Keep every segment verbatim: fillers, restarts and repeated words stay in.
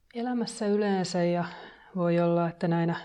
elämässä yleensä ja voi olla, että näinä,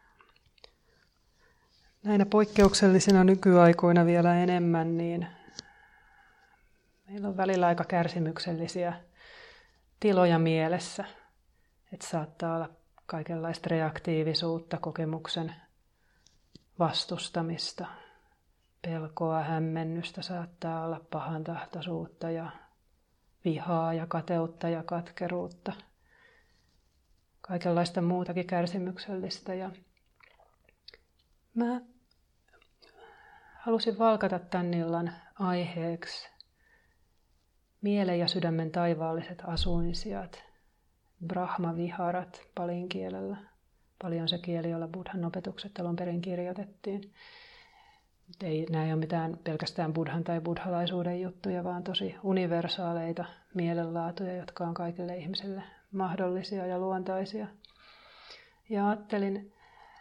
näinä poikkeuksellisina nykyaikoina vielä enemmän, niin meillä on välillä aika kärsimyksellisiä tiloja mielessä. Että saattaa olla kaikenlaista reaktiivisuutta, kokemuksen vastustamista, pelkoa, hämmennystä, saattaa olla pahantahtoisuutta ja vihaa ja kateutta ja katkeruutta. Kaikenlaista muutakin kärsimyksellistä. Ja mä halusin valkata tän illan aiheeksi mielen ja sydämen taivaalliset asuinsijat, Brahma-viharat palin kielellä. Pali on se kieli, jolla Buddhan opetukset alun perin kirjoitettiin. Ei, nämä ei ole mitään pelkästään buddhan tai buddhalaisuuden juttuja, vaan tosi universaaleita mielenlaatuja, jotka on kaikille ihmisille mahdollisia ja luontaisia. Ja ajattelin,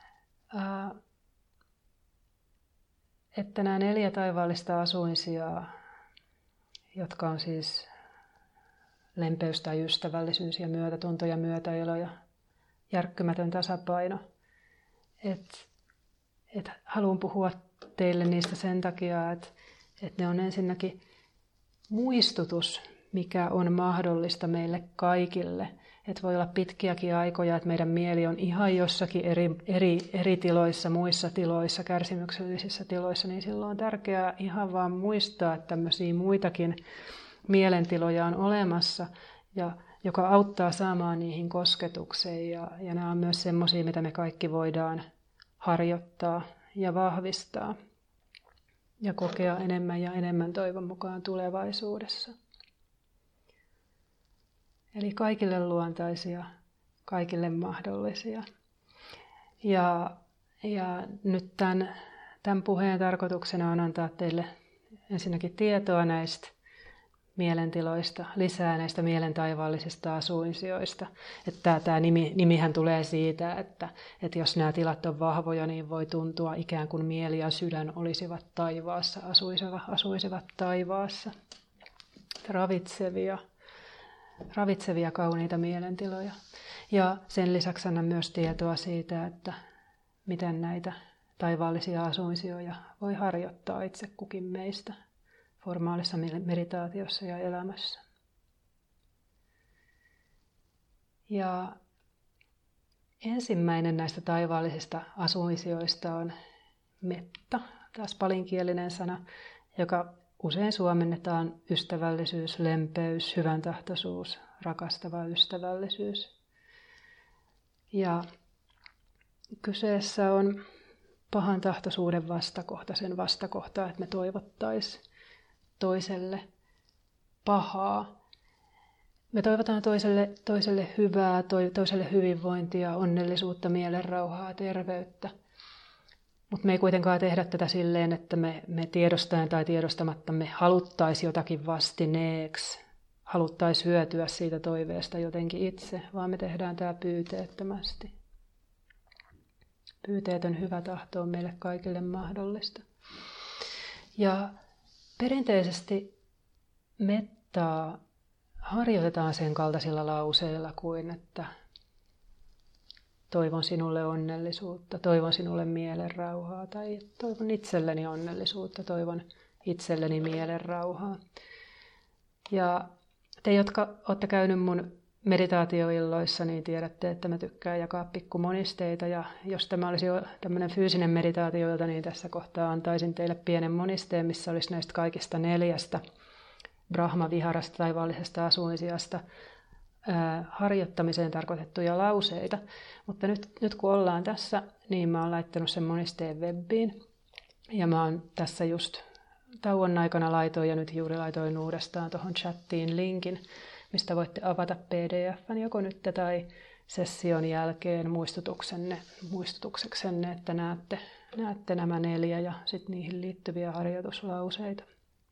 että nämä neljä taivaallista asuinsijaa, jotka on siis lempeys tai ystävällisyys ja myötätunto ja myötäilo ja järkkymätön tasapaino, että et haluan puhua teille niistä sen takia, että et ne on ensinnäkin muistutus, mikä on mahdollista meille kaikille. Että voi olla pitkiäkin aikoja, että meidän mieli on ihan jossakin eri, eri, eri tiloissa, muissa tiloissa, kärsimyksellisissä tiloissa, niin silloin on tärkeää ihan vaan muistaa, että tämmöisiä muitakin mielentiloja on olemassa, ja joka auttaa saamaan niihin kosketukseen. Ja, ja nämä on myös semmoisia, mitä me kaikki voidaan harjoittaa ja vahvistaa ja kokea enemmän ja enemmän toivon mukaan tulevaisuudessa. Eli kaikille luontaisia, kaikille mahdollisia. Ja, ja nyt tämän, tämän puheen tarkoituksena on antaa teille ensinnäkin tietoa näistä mielentiloista, lisää näistä mielen taivaallisista asuinsijoista. Että tämä nimi, nimihän tulee siitä, että, että jos nämä tilat on vahvoja, niin voi tuntua ikään kuin mieli ja sydän olisivat taivaassa, asuisivat, asuisivat taivaassa. Ravitsevia, ravitsevia kauniita mielentiloja. Ja sen lisäksi annan myös tietoa siitä, että miten näitä taivaallisia asuinsijoja voi harjoittaa itse kukin meistä formaalissa meditaatiossa ja elämässä. Ja ensimmäinen näistä taivaallisista asuinsijoista on metta, taas palinkielinen sana, joka usein suomennetaan ystävällisyys, lempeys, hyväntahtoisuus, rakastava ystävällisyys. Ja kyseessä on pahantahtoisuuden vastakohta, sen vastakohta, että me toivottaisiin toiselle pahaa. Me toivotaan toiselle, toiselle hyvää, toiselle hyvinvointia, onnellisuutta, mielenrauhaa, terveyttä. Mutta me ei kuitenkaan tehdä tätä silleen, että me, me tiedostaen tai tiedostamatta me haluttaisiin jotakin vastineeksi, haluttaisiin hyötyä siitä toiveesta jotenkin itse, vaan me tehdään tämä pyyteettömästi. Pyyteetön hyvä tahto on meille kaikille mahdollista. Ja perinteisesti mettaa harjoitetaan sen kaltaisilla lauseilla kuin, että toivon sinulle onnellisuutta, toivon sinulle mielenrauhaa tai toivon itselleni onnellisuutta, toivon itselleni mielenrauhaa. Ja te, jotka olette käynyt mun meditaatioilloissa, niin tiedätte, että mä tykkään jakaa pikkumonisteita. Ja jos tämä olisi jo tämmöinen fyysinen meditaatioilta, niin tässä kohtaa antaisin teille pienen monisteen, missä olisi näistä kaikista neljästä Brahma-viharasta, taivaallisesta asuinsijasta, ää, harjoittamiseen tarkoitettuja lauseita. Mutta nyt, nyt kun ollaan tässä, niin mä oon laittanut sen monisteen webbiin. Ja mä oon tässä just tauon aikana laitoin ja nyt juuri laitoin uudestaan tuohon chattiin linkin, mistä voitte avata P D F:n joko nyt tai session jälkeen muistutuksenne, muistutukseksenne, että näette, näette nämä neljä ja sitten niihin liittyviä harjoituslauseita.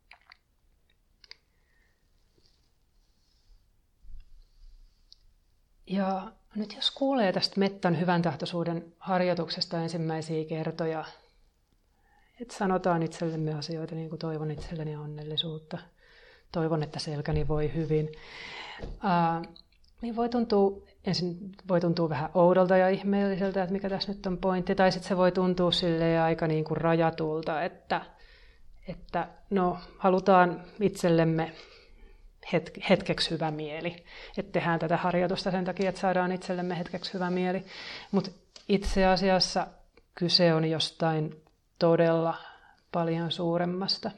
Ja nyt jos kuulee tästä mettan hyväntahtoisuuden harjoituksesta ensimmäisiä kertoja, että sanotaan itsellemme asioita niin kuin toivon itselleni onnellisuutta, toivon, että selkäni voi hyvin. Ää, niin voi tuntua, ensin voi tuntua vähän oudolta ja ihmeelliseltä, että mikä tässä nyt on pointti, tai sitten se voi tuntua silleen aika niin kuin rajatulta, että, että no, halutaan itsellemme hetkeksi hyvä mieli, että tehdään tätä harjoitusta sen takia, että saadaan itsellemme hetkeksi hyvä mieli, mutta itse asiassa kyse on jostain todella paljon suuremmasta.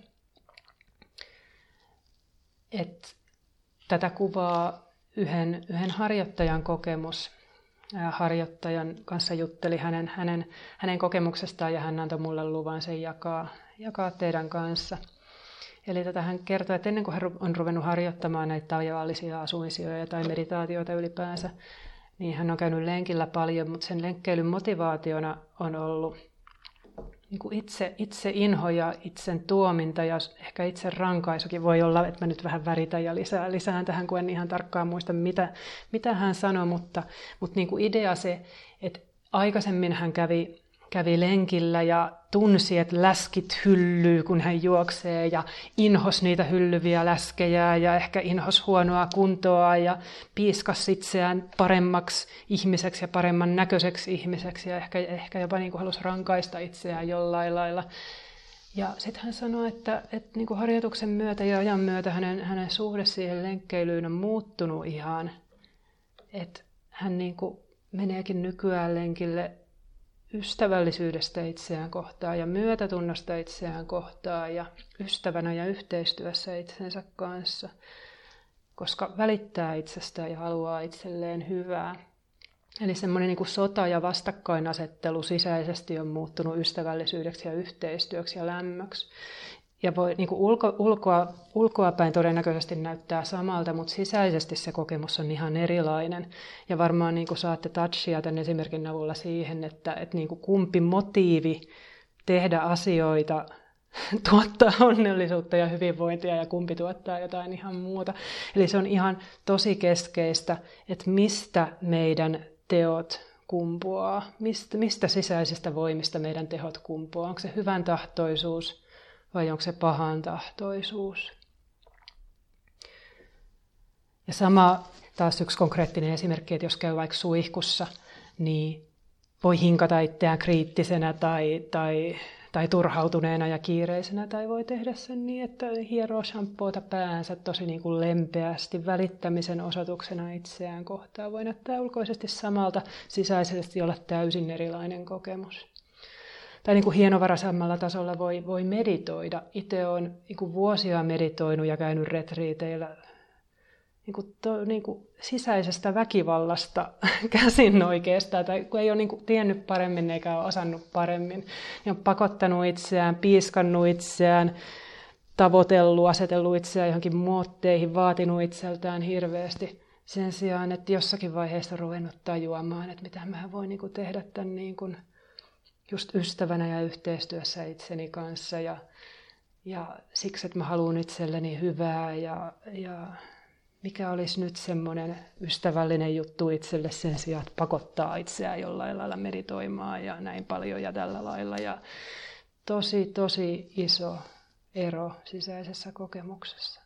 Et tätä kuvaa yhden, yhden harjoittajan kokemus. Harjoittajan kanssa jutteli hänen, hänen, hänen kokemuksestaan ja hän antoi mulle luvan sen jakaa, jakaa teidän kanssa. Eli tätä hän kertoi, että ennen kuin hän on ruvennut harjoittamaan näitä taivaallisia asuinsijoja tai meditaatioita ylipäänsä, niin hän on käynyt lenkillä paljon, mutta sen lenkkeilyn motivaationa on ollut niin kuin itse, itse inho ja itsen tuominta ja ehkä itse rankaisukin. Voi olla, että mä nyt vähän väritän ja lisään, lisään tähän, kun en ihan tarkkaan muista, mitä, mitä hän sanoi, mutta, mutta niin kuin idea se, että aikaisemmin hän kävi, kävi lenkillä ja tunsi, että läskit hyllyy, kun hän juoksee ja inhos niitä hyllyviä läskejä ja ehkä inhos huonoa kuntoa ja piiskas itseään paremmaksi ihmiseksi ja paremman näköiseksi ihmiseksi ja ehkä, ehkä jopa niin kuin halusi rankaista itseään jollain lailla. Ja sitten hän sanoi, että, että niin kuin harjoituksen myötä ja ajan myötä hänen, hänen suhde siihen lenkkeilyyn on muuttunut ihan, että hän niin kuin meneekin nykyään lenkille ystävällisyydestä itseään kohtaan ja myötätunnosta itseään kohtaan ja ystävänä ja yhteistyössä itsensä kanssa, koska välittää itsestään ja haluaa itselleen hyvää. Eli semmoinen niin kuin sota ja vastakkainasettelu sisäisesti on muuttunut ystävällisyydeksi ja yhteistyöksi ja lämmöksi. Ja voi, niin kuin ulko, ulkoa, ulkoapäin todennäköisesti näyttää samalta, mutta sisäisesti se kokemus on ihan erilainen. Ja varmaan niin kuin saatte touchia tämän esimerkin avulla siihen, että, että niin kuin kumpi motiivi tehdä asioita tuottaa onnellisuutta ja hyvinvointia ja kumpi tuottaa jotain ihan muuta. Eli se on ihan tosi keskeistä, että mistä meidän teot kumpuaa, mistä, mistä sisäisistä voimista meidän tehot kumpuaa. Onko se hyvän tahtoisuus vai onko se pahan tahtoisuus? Ja sama taas yksi konkreettinen esimerkki, että jos käy vaikka suihkussa, niin voi hinkata itseään kriittisenä tai, tai, tai turhautuneena ja kiireisenä, tai voi tehdä sen niin, että hieroo shampoota päänsä tosi niin kuin lempeästi välittämisen osoituksena itseään kohtaan. Voi näyttää ulkoisesti samalta, sisäisesti olla täysin erilainen kokemus. Tai niin kuin hienovaraisemmalla tasolla voi, voi meditoida. Itse olen niin kuin vuosia meditoinut ja käynyt retriiteillä niin kuin to, niin kuin sisäisestä väkivallasta käsin oikeastaan. Tai kun ei ole niin kuin tiennyt paremmin eikä ole osannut paremmin, niin on pakottanut itseään, piiskannut itseään, tavoitellut, asetellut itseään johonkin muotteihin, vaatinut itseltään hirveästi. Sen sijaan, että jossakin vaiheessa ruvennut tajuamaan, että mitä mä voin niin kuin tehdä tämän niin kuin just ystävänä ja yhteistyössä itseni kanssa ja, ja siksi, että mä haluan itselleni hyvää ja, ja mikä olisi nyt semmoinen ystävällinen juttu itselle sen sijaan, että pakottaa itseään jollain lailla meditoimaan ja näin paljon ja tällä lailla. Ja tosi, tosi iso ero sisäisessä kokemuksessa.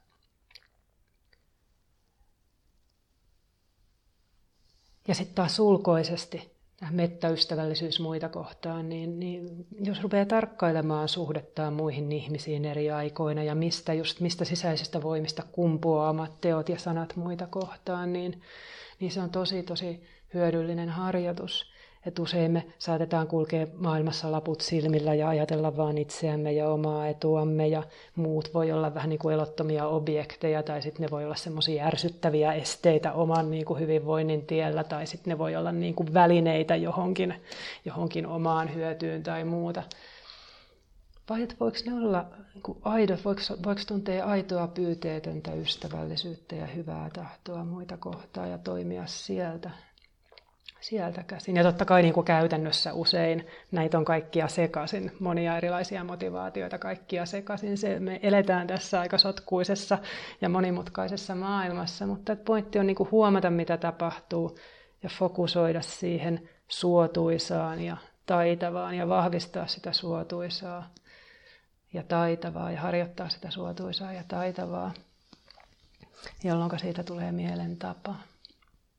Ja sitten taas ulkoisesti. Mettäystävällisyys muita kohtaan, niin, niin jos rupeaa tarkkailemaan suhdettaan muihin ihmisiin eri aikoina ja mistä, just, mistä sisäisistä voimista kumpuaa omat teot ja sanat muita kohtaan, niin, niin se on tosi tosi hyödyllinen harjoitus. Että usein me saatetaan kulkea maailmassa laput silmillä ja ajatella vaan itseämme ja omaa etuamme ja muut voi olla vähän niin kuin elottomia objekteja tai sitten ne voi olla semmoisia ärsyttäviä esteitä oman niin kuin hyvinvoinnin tiellä tai sitten ne voi olla niin kuin välineitä johonkin, johonkin omaan hyötyyn tai muuta. Vai että voiko ne olla niin kuin aidot, voiko, voiko tuntea aitoa pyyteetöntä ystävällisyyttä ja hyvää tahtoa muita kohtaan ja toimia sieltä? Sieltä käsin. Ja totta kai niin kuin käytännössä usein näitä on kaikkia sekaisin, monia erilaisia motivaatioita kaikkia sekaisin. Se, me eletään tässä aika sotkuisessa ja monimutkaisessa maailmassa, mutta pointti on niin kuin huomata, mitä tapahtuu ja fokusoida siihen suotuisaan ja taitavaan ja vahvistaa sitä suotuisaa ja taitavaa ja harjoittaa sitä suotuisaa ja taitavaa, jolloin siitä tulee mielen tapa.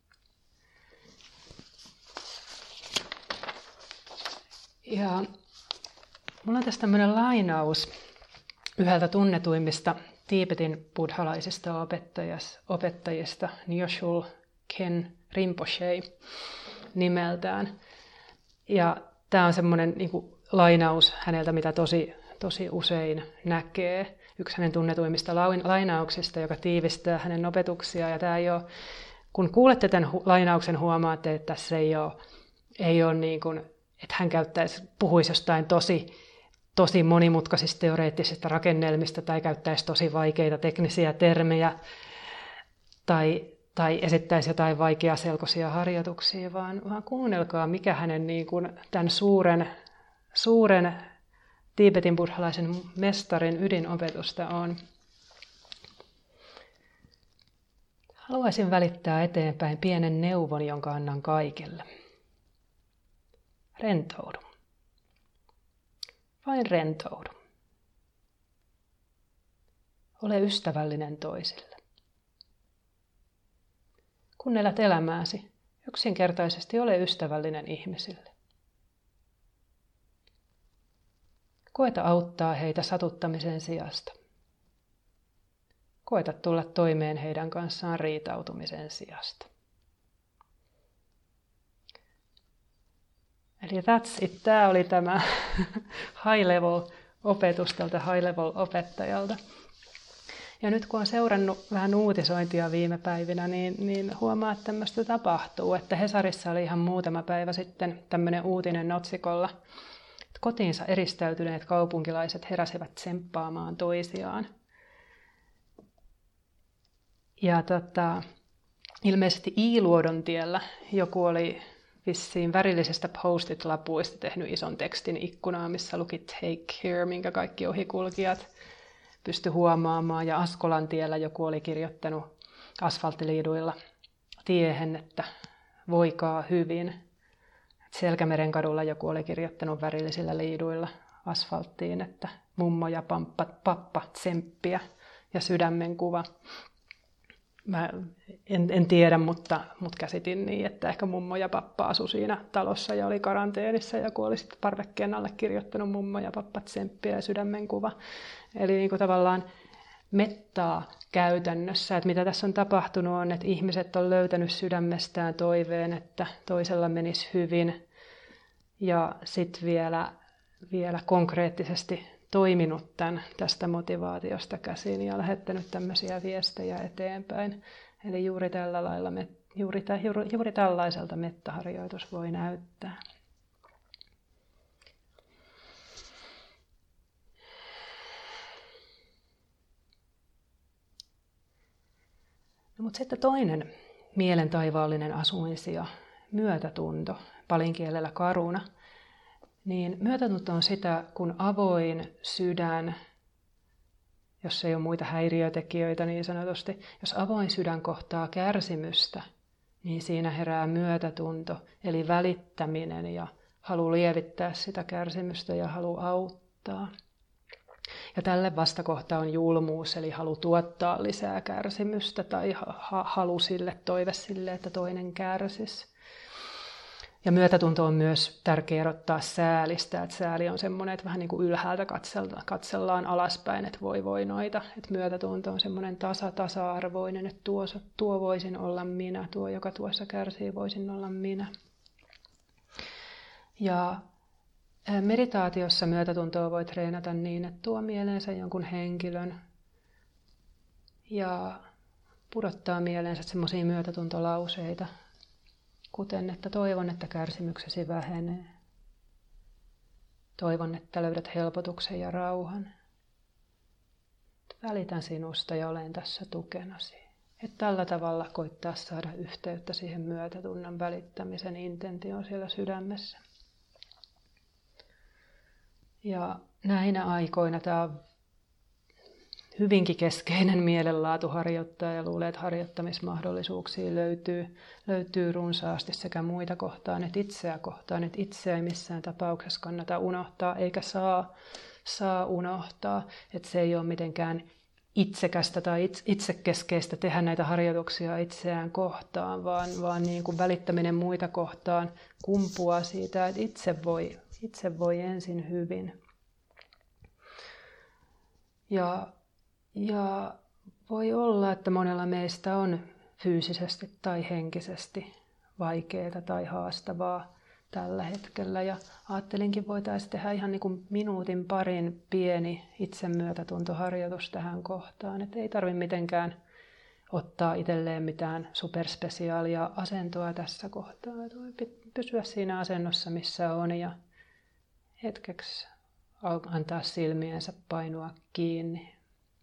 Ja mulla on tässä tämmöinen lainaus yhdeltä tunnetuimmista Tiibetin buddhalaisista opettajista, Nyoshul Khen Rinpoche nimeltään. Ja tämä on semmoinen niin kuin lainaus häneltä, mitä tosi, tosi usein näkee. Yksi hänen tunnetuimmista lainauksista, joka tiivistää hänen opetuksiaan. Ja tämä ei ole, kun kuulette tämän lainauksen, huomaatte, että tässä ei ole, ei ole niin kuin, että hän käyttäisi, puhuisi jostain tosi, tosi monimutkaisista teoreettisista rakennelmista tai käyttäisi tosi vaikeita teknisiä termejä tai, tai esittäisi jotain vaikeaselkoisia harjoituksia, vaan, vaan kuunnelkaa, mikä hänen niin kuin, tämän suuren, suuren Tiibetin buddhalaisen mestarin ydinopetusta on. Haluaisin välittää eteenpäin pienen neuvon, jonka annan kaikille. Rentoudu. Vain rentoudu. Ole ystävällinen toisille. Kun elät elämääsi, yksinkertaisesti ole ystävällinen ihmisille. Koeta auttaa heitä satuttamisen sijasta. Koeta tulla toimeen heidän kanssaan riitautumisen sijasta. Eli that's it. Tämä oli tämä high level opetus tältä high level opettajalta. Ja nyt kun on seurannut vähän uutisointia viime päivinä, niin, niin huomaa, että tämmöistä tapahtuu. Että Hesarissa oli ihan muutama päivä sitten tämmöinen uutinen otsikolla, että kotiinsa eristäytyneet kaupunkilaiset heräsivät tsemppaamaan toisiaan. Ja tota, ilmeisesti Iiluodon tiellä joku oli vissiin värillisestä post-it-lapuista tehnyt ison tekstin ikkunaan, missä luki take care, minkä kaikki ohikulkijat pysty huomaamaan. Ja Askolan tiellä joku oli kirjoittanut asfalttiliiduilla tiehen, että voikaa hyvin. Selkämeren kadulla joku oli kirjoittanut värillisillä liiduilla asfalttiin, että mummo ja pamppa, pappa tsemppiä ja sydämen kuva. Mä en, en tiedä, mutta, mutta käsitin niin, että ehkä mummo ja pappa asui siinä talossa ja oli karanteenissa. Ja kun oli sitten parvekkeen alle kirjoittanut mummo ja pappa tsemppiä ja sydämen kuva. Eli niin kuin tavallaan mettaa käytännössä. Että mitä tässä on tapahtunut on, että ihmiset on löytänyt sydämestään toiveen, että toisella menisi hyvin. Ja sitten vielä, vielä konkreettisesti toiminut tämän, tästä motivaatiosta käsin ja lähettänyt tämmöisiä viestejä eteenpäin. Eli juuri, tällä lailla, juuri, juuri, juuri tällaiselta mettaharjoitus voi näyttää. No, mutta sitten toinen mielen taivaallinen asuinsija, myötätunto, palinkielellä karuna. Niin myötätunto on sitä, kun avoin sydän, jos ei ole muita häiriötekijöitä niin sanotusti, jos avoin sydän kohtaa kärsimystä, niin siinä herää myötätunto, eli välittäminen ja halu lievittää sitä kärsimystä ja halu auttaa. Ja tälle vastakohta on julmuus, eli halu tuottaa lisää kärsimystä tai ha- halu sille, toive sille, että toinen kärsisi. Ja myötätunto on myös tärkeää erottaa säälistä, että sääli on semmoinen, että vähän niin kuin ylhäältä katsellaan alaspäin, että voi voi noita. Että myötätunto on semmoinen tasa, tasa-arvoinen, että tuo, tuo voisin olla minä, tuo joka tuossa kärsii voisin olla minä. Ja meditaatiossa myötätuntoa voi treenata niin, että tuo mieleensä jonkun henkilön ja pudottaa mieleensä semmoisia myötätuntolauseita, kuten, että toivon, että kärsimyksesi vähenee. Toivon, että löydät helpotuksen ja rauhan. Välitän sinusta ja olen tässä tukenasi. Että tällä tavalla koittaa saada yhteyttä siihen myötätunnon välittämisen intentioon siellä sydämessä. Ja näinä aikoina tämä on hyvinkin keskeinen mielenlaatuharjoittaja ja luulee, että harjoittamismahdollisuuksia löytyy, löytyy runsaasti sekä muita kohtaan että itseä kohtaan. Että itseä ei missään tapauksessa kannata unohtaa eikä saa, saa unohtaa. Että se ei ole mitenkään itsekästä tai itsekeskeistä tehdä näitä harjoituksia itseään kohtaan, vaan, vaan niin kuin välittäminen muita kohtaan kumpuaa siitä, että itse voi, itse voi ensin hyvin. Ja, ja voi olla, että monella meistä on fyysisesti tai henkisesti vaikeaa tai haastavaa tällä hetkellä. Ja ajattelinkin, voitaisiin tehdä ihan niin kuin minuutin parin pieni itsemyötätuntoharjoitus tähän kohtaan. Että ei tarvitse mitenkään ottaa itselleen mitään superspesiaalia asentoa tässä kohtaa. Että voi pysyä siinä asennossa, missä on, ja hetkeksi antaa silmiensä painua kiinni.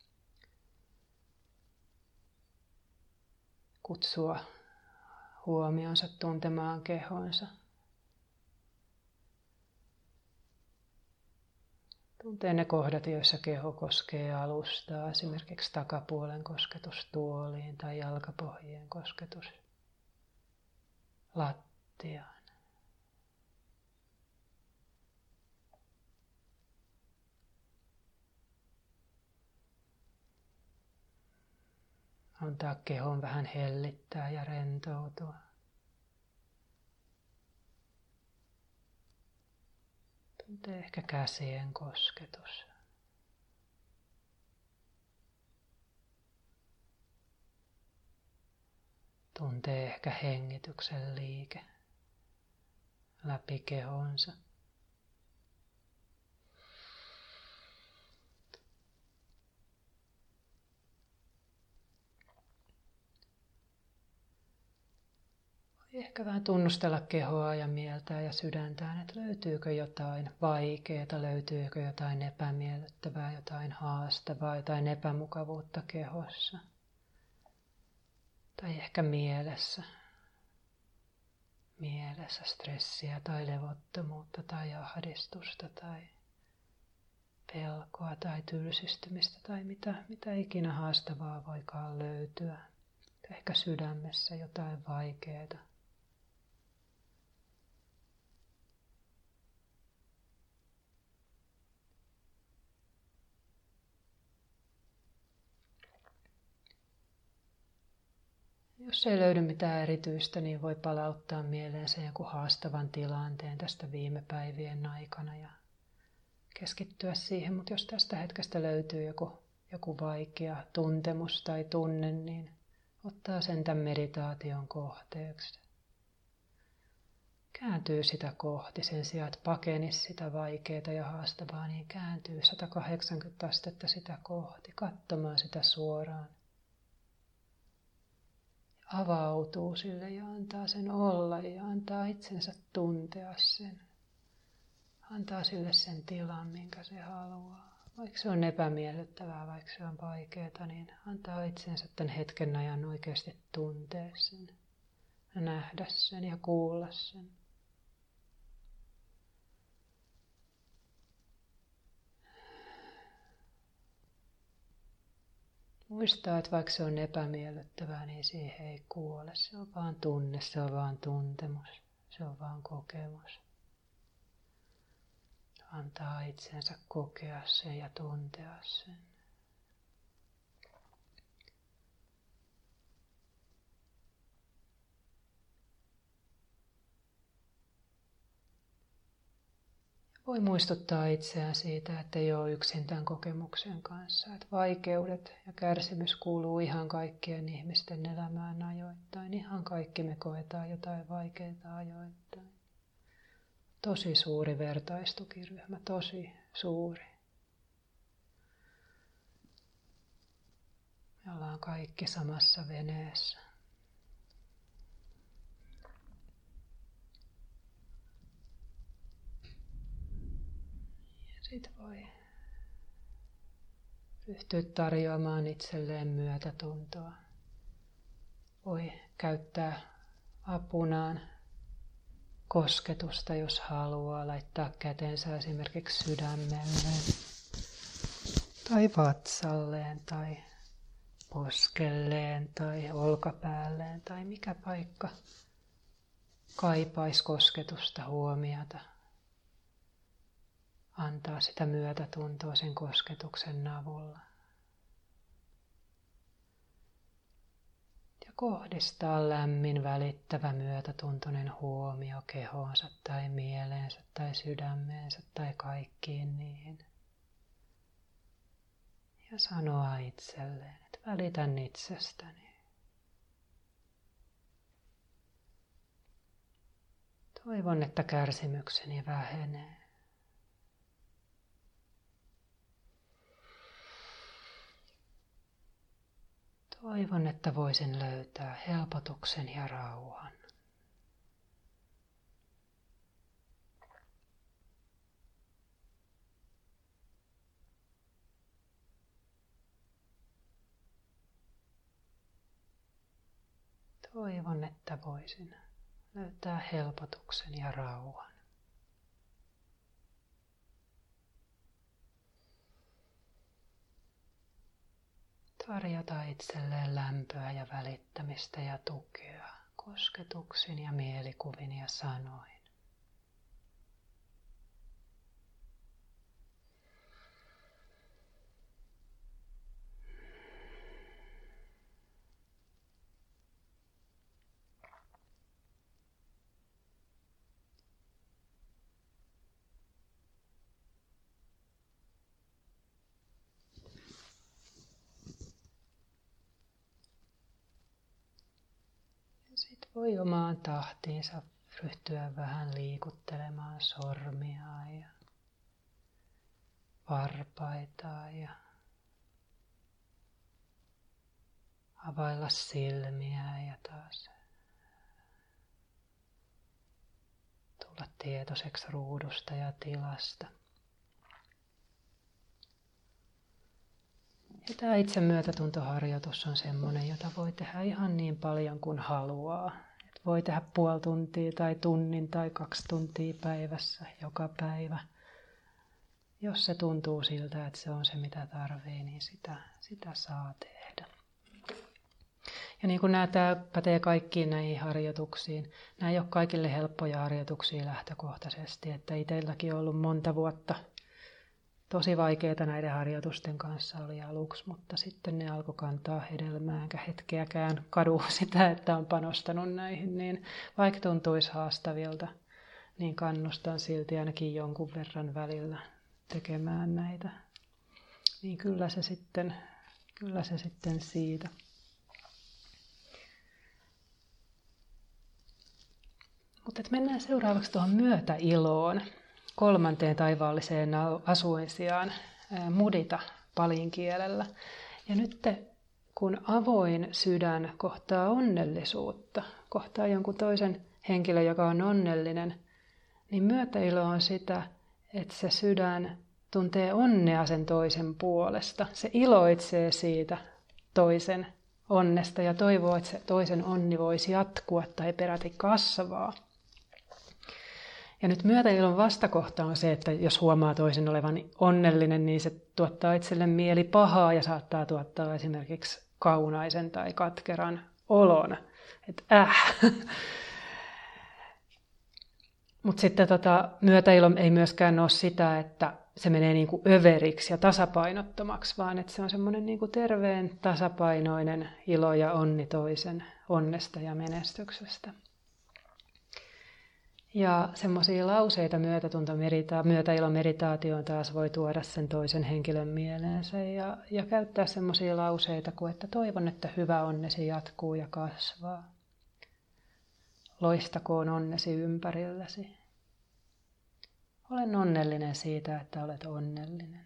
Kutsua huomionsa tuntemaan kehonsa. Tuntee ne kohdat, joissa keho koskee alustaa, esimerkiksi takapuolen kosketus tuoliin tai jalkapohjien kosketus lattiaan. Antaa kehon vähän hellittää ja rentoutua. Tuntee ehkä käsien kosketus. Tuntee ehkä hengityksen liike läpi kehonsa. Ehkä vähän tunnustella kehoa ja mieltä ja sydäntään, että löytyykö jotain vaikeaa, löytyykö jotain epämiellyttävää, jotain haastavaa, jotain epämukavuutta kehossa. Tai ehkä mielessä. Mielessä stressiä tai levottomuutta tai ahdistusta tai pelkoa tai tylsistymistä tai mitä, mitä ikinä haastavaa voikaan löytyä. Ehkä sydämessä jotain vaikeaa. Jos ei löydy mitään erityistä, niin voi palauttaa mieleensä joku haastavan tilanteen tästä viime päivien aikana ja keskittyä siihen. Mutta jos tästä hetkestä löytyy joku, joku vaikea tuntemus tai tunne, niin ottaa sen tämän meditaation kohteeksi. Kääntyy sitä kohti sen sijaan, että pakenisi sitä vaikeaa ja haastavaa, niin kääntyy sata kahdeksankymmentä astetta sitä kohti, katsomaan sitä suoraan. Avautuu sille ja antaa sen olla ja antaa itsensä tuntea sen. Antaa sille sen tilan, minkä se haluaa. Vaikka se on epämiellyttävää, vaikka se on vaikeaa, niin antaa itsensä tämän hetken ajan oikeasti tuntea sen. Ja nähdä sen ja kuulla sen. Muistaa, että vaikka se on epämiellyttävää, niin siihen ei kuole. Se on vaan tunne, se on vaan tuntemus, se on vaan kokemus. Antaa itsensä kokea sen ja tuntea sen. Voi muistuttaa itseään siitä, että ei ole yksin tämän kokemuksen kanssa. Että vaikeudet ja kärsimys kuuluu ihan kaikkien ihmisten elämään ajoittain. Ihan kaikki me koetaan jotain vaikeaa ajoittain. Tosi suuri vertaistukiryhmä, tosi suuri. Me ollaan kaikki samassa veneessä. Sitten voi ryhtyä tarjoamaan itselleen myötätuntoa. Voi käyttää apunaan kosketusta, jos haluaa, laittaa kätensä esimerkiksi sydämelleen tai vatsalleen tai poskelleen tai olkapäälleen tai mikä paikka kaipaisi kosketusta, huomiota. Antaa sitä myötätuntoa sen kosketuksen avulla. Ja kohdistaa lämmin, välittävä, myötätuntoinen huomio kehoonsa tai mieleensä tai sydämeensä tai kaikkiin niihin. Ja sanoa itselleen, että välitän itsestäni. Toivon, että kärsimykseni vähenee. Toivon, että voisin löytää helpotuksen ja rauhan. Toivon, että voisin löytää helpotuksen ja rauhan. Tarjota itselleen lämpöä ja välittämistä ja tukea kosketuksin ja mielikuvin ja sanoin. Sitten voi omaan tahtiinsa ryhtyä vähän liikuttelemaan sormia ja varpaitaan ja availla silmiä ja taas tulla tietoiseksi ruudusta ja tilasta. Ja tämä itsemyötätuntoharjoitus on semmoinen, jota voi tehdä ihan niin paljon kuin haluaa. Et voi tehdä puoli tuntia tai tunnin tai kaksi tuntia päivässä joka päivä. Jos se tuntuu siltä, että se on se mitä tarvii, niin sitä, sitä saa tehdä. Ja niin kuin nämä, tämä pätee kaikkiin näihin harjoituksiin. Nämä ei ole kaikille helppoja harjoituksia lähtökohtaisesti. Että itselläkin on ollut monta vuotta tosi vaikeaa näiden harjoitusten kanssa oli aluksi, mutta sitten ne alkoi kantaa hedelmää, enkä hetkeäkään kadu sitä, että on panostanut näihin. Niin vaikka tuntuisi haastavilta, niin kannustan silti ainakin jonkun verran välillä tekemään näitä. Niin kyllä se sitten, kyllä se sitten siitä. Mutta mennään seuraavaksi tuohon myötäiloon, kolmanteen taivaalliseen asuinsijaan, mudita palin kielellä. Ja nyt kun avoin sydän kohtaa onnellisuutta, kohtaa jonkun toisen henkilön, joka on onnellinen, niin myötäilo on sitä, että se sydän tuntee onnea sen toisen puolesta. Se iloitsee siitä toisen onnesta ja toivoo, että se toisen onni voisi jatkua tai peräti kasvaa. Ja nyt myötäilon vastakohta on se, että jos huomaa toisen olevan onnellinen, niin se tuottaa itselle mieli pahaa ja saattaa tuottaa esimerkiksi kaunaisen tai katkeran olon. Että äh. Mutta sitten tota, myötäilo ei myöskään ole sitä, että se menee niinku överiksi ja tasapainottomaksi, vaan että se on semmoinen niinku terveen tasapainoinen ilo ja onni toisen onnesta ja menestyksestä. Ja semmoisia lauseita myötäilomeditaatioon taas voi tuoda sen toisen henkilön mieleensä ja, ja käyttää semmoisia lauseita kuin, että toivon, että hyvä onnesi jatkuu ja kasvaa. Loistakoon onnesi ympärilläsi. Olen onnellinen siitä, että olet onnellinen.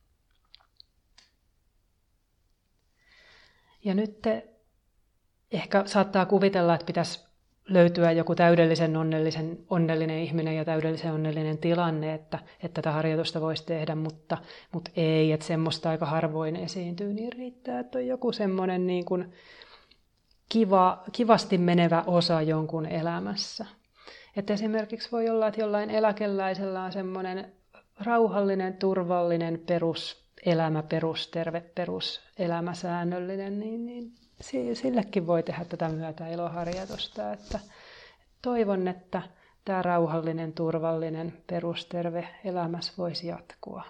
Ja nyt te ehkä saattaa kuvitella, että pitäisi löytyä joku täydellisen onnellisen, onnellinen ihminen ja täydellisen onnellinen tilanne, että, että tätä harjoitusta voisi tehdä, mutta, mutta ei, että semmoista aika harvoin esiintyy, niin riittää, että on joku semmoinen niin kuin kiva, kivasti menevä osa jonkun elämässä. Että esimerkiksi voi olla, että jollain eläkeläisellä on semmoinen rauhallinen, turvallinen peruselämä, perusterve, peruselämä säännöllinen, niin, niin sillekin voi tehdä tätä myötäiloharjoitusta, että toivon, että tämä rauhallinen, turvallinen, perusterve elämässä voisi jatkua.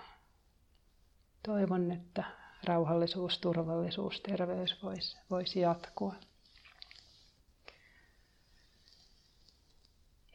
Toivon, että rauhallisuus, turvallisuus, terveys voisi, voisi jatkua.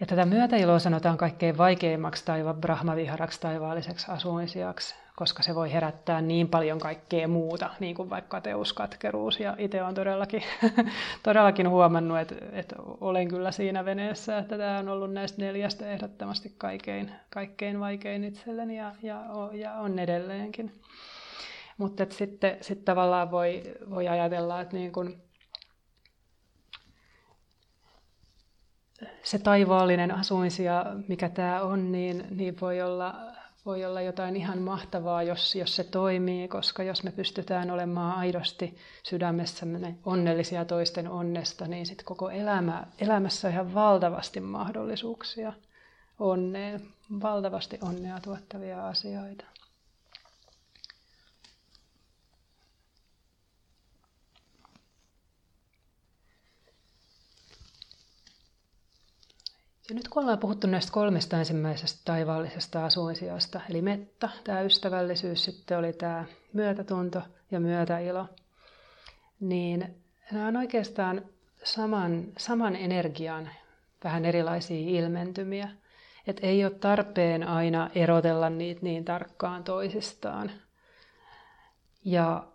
Ja tätä myötäiloa sanotaan kaikkein vaikeimmaksi taiva Brahmaviharaksi taivaalliseksi asuinsijaksi, koska se voi herättää niin paljon kaikkea muuta, niin kuin vaikka katkeruus. Ja itse olen todellakin, todellakin huomannut, että, että olen kyllä siinä veneessä, että tämä on ollut näistä neljästä ehdottomasti kaikkein, kaikkein vaikein itselleni ja, ja, ja on edelleenkin. Mutta sitten sit tavallaan voi, voi ajatella, että niin kun se taivaallinen asuinsija, mikä tämä on, niin, niin voi, olla, voi olla jotain ihan mahtavaa, jos, jos se toimii, koska jos me pystytään olemaan aidosti sydämessämme onnellisia toisten onnesta, niin sitten koko elämä, elämässä on ihan valtavasti mahdollisuuksia onneen, valtavasti onnea tuottavia asioita. Ja nyt kun ollaan puhuttu näistä kolmesta ensimmäisestä taivaallisesta asuinsijasta, eli metta, tämä ystävällisyys, sitten oli tämä myötätunto ja myötäilo, niin nämä on oikeastaan saman, saman energian vähän erilaisia ilmentymiä. Että ei ole tarpeen aina erotella niitä niin tarkkaan toisistaan. Ja,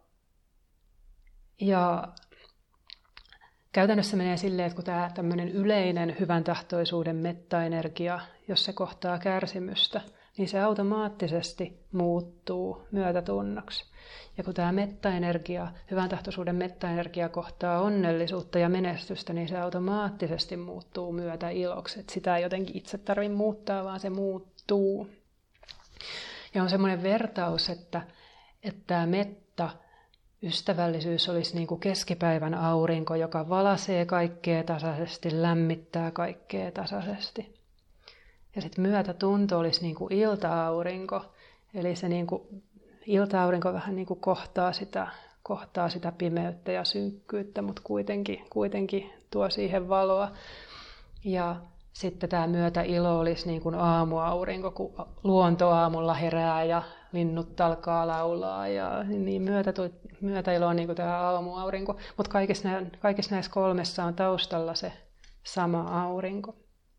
ja käytännössä menee silleen, että kun tämä tämmöinen yleinen hyvän tahtoisuuden mettaenergia, jos se kohtaa kärsimystä, niin se automaattisesti muuttuu myötätunnoksi. Ja kun tämä mettaenergia, hyvän tahtoisuuden mettaenergia kohtaa onnellisuutta ja menestystä, niin se automaattisesti muuttuu myötäiloksi. Että sitä ei jotenkin itse tarvitse muuttaa, vaan se muuttuu. Ja on semmoinen vertaus, että, että tämä metta, ystävällisyys olisi niin kuin keskipäivän aurinko, joka valaisee kaikkea tasaisesti, lämmittää kaikkea tasaisesti. Ja sitten myötätunto olisi niin kuin ilta-aurinko, eli se niin kuin, ilta-aurinko vähän niin kuin kohtaa sitä, kohtaa sitä pimeyttä ja synkkyyttä, mutta kuitenkin, kuitenkin tuo siihen valoa. Ja sitten tämä myötäilo olisi niin kuin aamuaurinko, kun luonto aamulla herää ja linnut alkaa laulaa. Ja niin myötä, myötäilo on niin kuin tämä aamuaurinko, mutta kaikissa, kaikissa näissä kolmessa on taustalla se sama aurinko.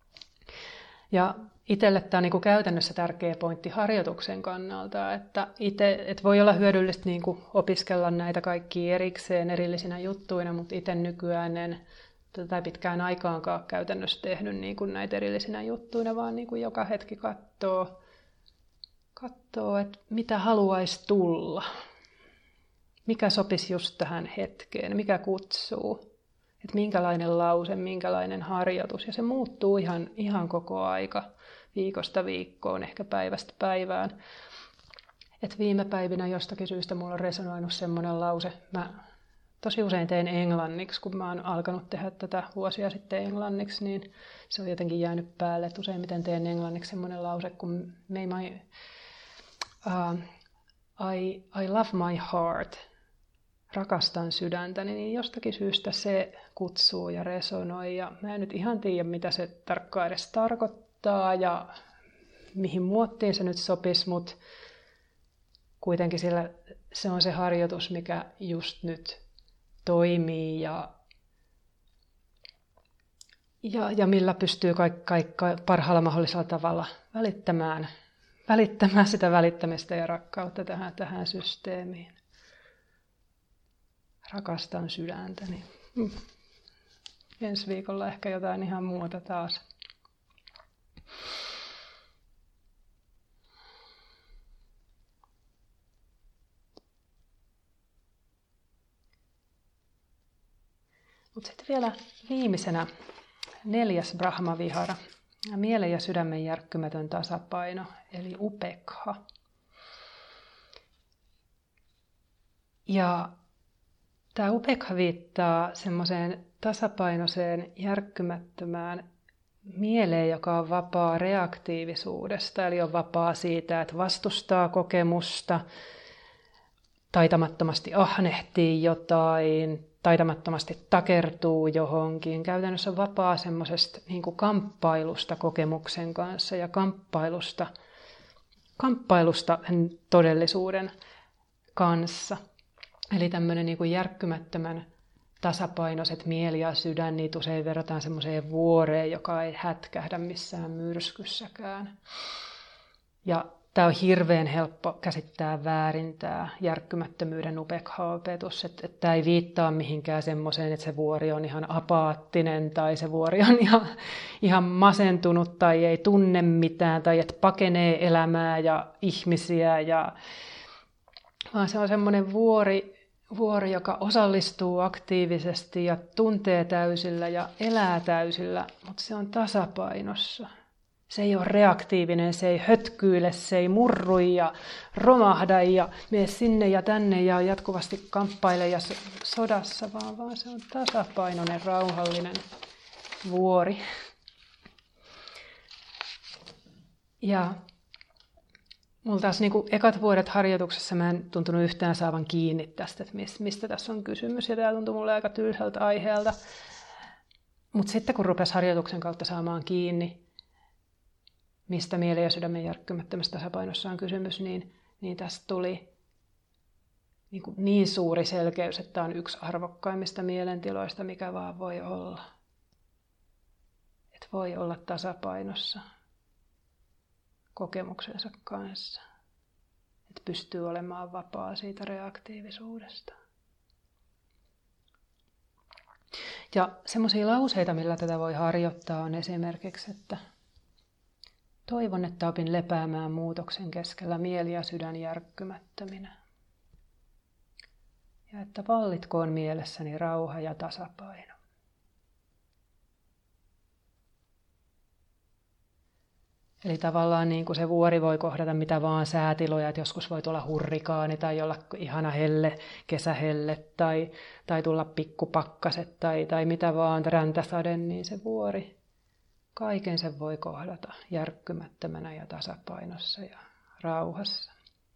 Ja itselle tämä on niin kuin käytännössä tärkeä pointti harjoituksen kannalta, että itse, et voi olla hyödyllistä niin kuin opiskella näitä kaikkia erikseen erillisinä juttuina, mutta itse nykyään en tai pitkään aikaankaan käytännössä tehnyt niin kuin näitä erillisinä juttuina, vaan niin kuin joka hetki katsoo, katsoo, että mitä haluaisi tulla, mikä sopisi just tähän hetkeen, mikä kutsuu, että minkälainen lause, minkälainen harjoitus, ja se muuttuu ihan, ihan koko aika, viikosta viikkoon, ehkä päivästä päivään. Et viime päivinä jostakin syystä mulla on resonoinut semmoinen lause, mä tosi usein teen englanniksi, kun mä oon alkanut tehdä tätä vuosia sitten englanniksi, niin se on jotenkin jäänyt päälle, että useimmiten teen englanniksi semmoinen lause, kun may my, uh, I, I love my heart, rakastan sydäntäni, niin jostakin syystä se kutsuu ja resonoi, ja mä en nyt ihan tiedä, mitä se tarkkaan edes tarkoittaa, ja mihin muottiin se nyt sopisi, mutta kuitenkin sillä se on se harjoitus, mikä just nyt toimii ja, ja, ja millä pystyy kaik, kaik, parhaalla mahdollisella tavalla välittämään, välittämään sitä välittämistä ja rakkautta tähän, tähän systeemiin. Rakastan sydäntäni. Mm. Ensi viikolla ehkä jotain ihan muuta taas. Mutta sitten vielä viimeisenä neljäs Brahmavihara, mielen ja sydämen järkkymätön tasapaino, eli upekha. Ja tämä upekha viittaa semmoiseen tasapainoiseen, järkkymättömään mieleen, joka on vapaa reaktiivisuudesta, eli on vapaa siitä, että vastustaa kokemusta, taitamattomasti ahnehtii jotain, taitamattomasti takertuu johonkin. Käytännössä on vapaa semmoisesta niin kuin kamppailusta kokemuksen kanssa ja kamppailusta, kamppailusta todellisuuden kanssa. Eli tämmöinen niin kuin järkkymättömän tasapainoiset mieli ja sydän, niitä usein verrataan semmoiseen vuoreen, joka ei hätkähdä missään myrskyssäkään. Ja tämä on hirveän helppo käsittää väärin, tämä järkkymättömyyden upekha-opetus. Että et tämä ei viittaa mihinkään semmoiseen, että se vuori on ihan apaattinen tai se vuori on ihan, ihan masentunut tai ei tunne mitään tai että pakenee elämää ja ihmisiä. Ja, vaan se on semmoinen vuori, vuori, joka osallistuu aktiivisesti ja tuntee täysillä ja elää täysillä, mutta se on tasapainossa. Se ei ole reaktiivinen, se ei hötkyile, se ei murru ja romahda ja mene sinne ja tänne ja jatkuvasti kamppaile ja sodassa, vaan, vaan se on tasapainoinen, rauhallinen vuori. Ja mulla taas niin kuin ekat vuodet harjoituksessa mä en tuntunut yhtään saavan kiinni tästä, että mistä tässä on kysymys. Ja tämä tuntui mulle aika tylsältä aiheelta. Mutta sitten kun rupesi harjoituksen kautta saamaan kiinni, mistä mielen ja sydämen järkkymättömässä tasapainossa on kysymys, niin, niin tästä tuli niin, kuin niin suuri selkeys, että tämä on yksi arvokkaimmista mielentiloista, mikä vaan voi olla. Että voi olla tasapainossa kokemuksensa kanssa. Että pystyy olemaan vapaa siitä reaktiivisuudesta. Ja semmoisia lauseita, millä tätä voi harjoittaa, on esimerkiksi, että toivon, että opin lepäämään muutoksen keskellä mieli ja sydän järkkymättöminä. Ja että vallitkoon mielessäni rauha ja tasapaino. Eli tavallaan niin kuin se vuori voi kohdata mitä vaan säätiloja, että joskus voi tulla hurrikaani tai olla ihana helle, kesähelle tai, tai tulla pikkupakkaset tai, tai mitä vaan, räntäsade, niin se vuori, kaiken sen voi kohdata järkkymättömänä ja tasapainossa ja rauhassa.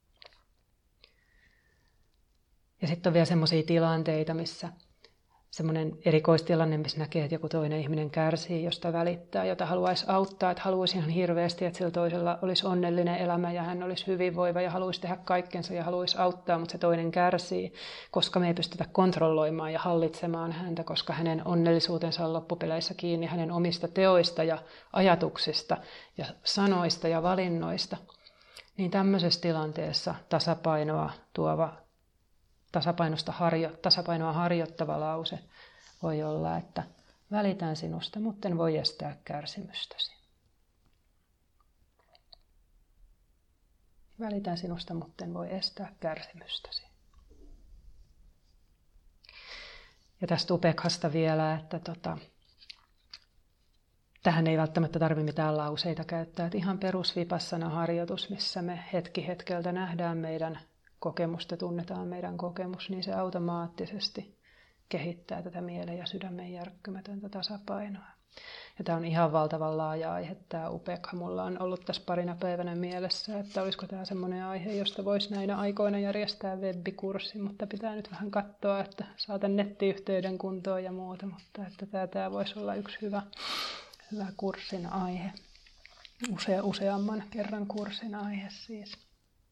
Ja sitten on vielä semmoisia tilanteita, missä semmoinen erikoistilanne, missä näkee, että joku toinen ihminen kärsii, josta välittää, jota haluaisi auttaa, että haluaisi ihan hirveästi, että sillä toisella olisi onnellinen elämä ja hän olisi hyvinvoiva ja haluaisi tehdä kaikkensa ja haluaisi auttaa, mutta se toinen kärsii, koska me ei pystytä kontrolloimaan ja hallitsemaan häntä, koska hänen onnellisuutensa on loppupeleissä kiinni hänen omista teoista ja ajatuksista ja sanoista ja valinnoista. Niin tämmöisessä tilanteessa tasapainoa tuova Tasapainosta harjo, tasapainoa harjoittava lause voi olla, että välitän sinusta, mutta en voi estää kärsimystäsi. Välitän sinusta, mutta en voi estää kärsimystäsi. Ja tästä upekhasta vielä, että tota, tähän ei välttämättä tarvitse mitään lauseita käyttää. Että ihan perusvipassana harjoitus, missä me hetki hetkeltä nähdään meidän kokemusta, tunnetaan meidän kokemus, niin se automaattisesti kehittää tätä mielen ja sydämen järkkymätöntä tasapainoa. Ja tämä on ihan valtavan laaja aihe, tämä upekha. Mulla on ollut tässä parina päivänä mielessä, että olisiko tämä semmoinen aihe, josta voisi näinä aikoina järjestää webbikurssi, mutta pitää nyt vähän katsoa, että saatan nettiyhteyden kuntoon ja muuta, mutta että tämä, tämä voisi olla yksi hyvä, hyvä kurssin aihe, Usea, useamman kerran kurssin aihe siis.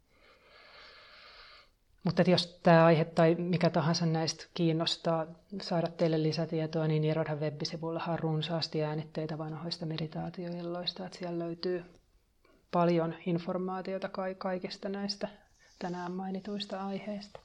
Mutta jos tämä aihe tai mikä tahansa näistä kiinnostaa saada teille lisätietoa, niin Nirodhan web-sivullahan on runsaasti äänitteitä vanhoista meditaatioilloista. Että siellä löytyy paljon informaatiota kaikista näistä tänään mainituista aiheista.